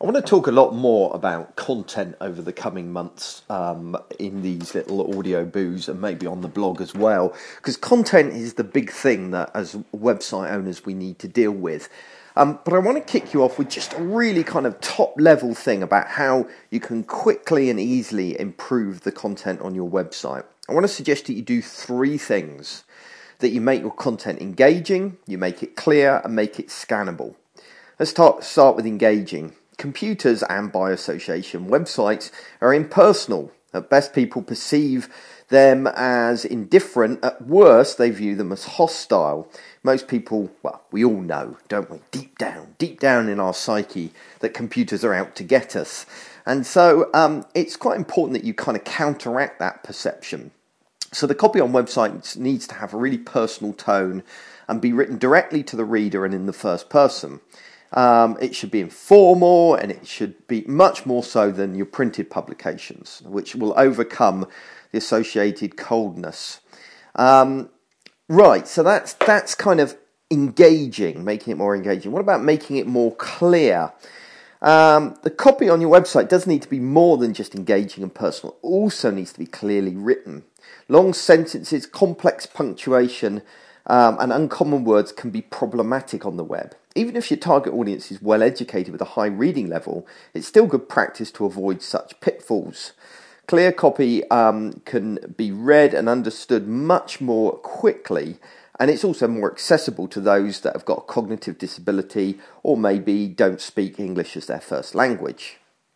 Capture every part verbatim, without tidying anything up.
I want to talk a lot more about content over the coming months um, in these little audio boos and maybe on the blog as well, because content is the big thing that as website owners we need to deal with. Um, but I want to kick you off with just a really kind of top level thing about how you can quickly and easily improve the content on your website. I want to suggest that you do three things: that you make your content engaging, you make it clear, and make it scannable. Let's start, start with engaging. Computers, and by association, websites are impersonal. At best, people perceive them as indifferent. At worst, they view them as hostile. Most people, well, we all know, don't we, deep down, deep down in our psyche, that computers are out to get us. And so um, it's quite important that you kind of counteract that perception. So the copy on websites needs to have a really personal tone and be written directly to the reader and in the first person. Um, it should be informal, and it should be much more so than your printed publications, which will overcome the associated coldness. Um, right, so that's that's kind of engaging, making it more engaging. What about making it more clear? Um, the copy on your website does need to be more than just engaging and personal. It also needs to be clearly written. Long sentences, complex punctuation, um, and uncommon words can be problematic on the web. Even if your target audience is well educated with a high reading level, it's still good practice to avoid such pitfalls. Clear copy um, can be read and understood much more quickly, and it's also more accessible to those that have got a cognitive disability or maybe don't speak English as their first language.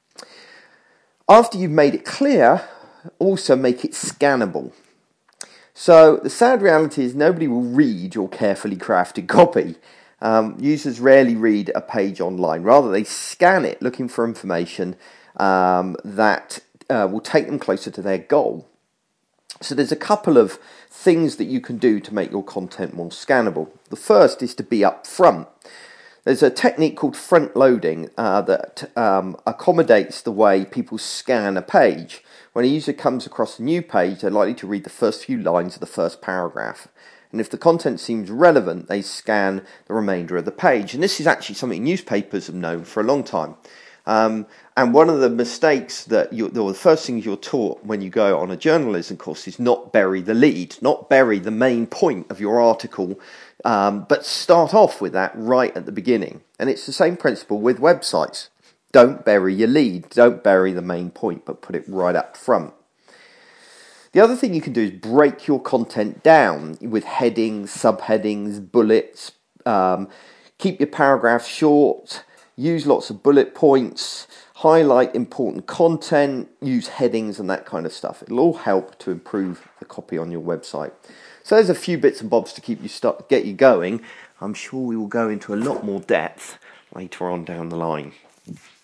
After you've made it clear, also make it scannable. So the sad reality is nobody will read your carefully crafted copy. Um, users rarely read a page online. Rather, they scan it looking for information um, that uh, will take them closer to their goal. So there's a couple of things that you can do to make your content more scannable. The first is to be upfront. There's a technique called front loading uh, that um, accommodates the way people scan a page. When a user comes across a new page, they're likely to read the first few lines of the first paragraph. And if the content seems relevant, they scan the remainder of the page. And this is actually something newspapers have known for a long time. Um, and one of the mistakes that you, or the first things you're taught when you go on a journalism course is not bury the lead, not bury the main point of your article, um, but start off with that right at the beginning. And it's the same principle with websites. Don't bury your lead, don't bury the main point, but put it right up front. The other thing you can do is break your content down with headings, subheadings, bullets. Um, keep your paragraphs short. Use lots of bullet points. Highlight important content. Use headings and that kind of stuff. It'll all help to improve the copy on your website. So there's a few bits and bobs to keep you start, get you going. I'm sure we will go into a lot more depth later on down the line.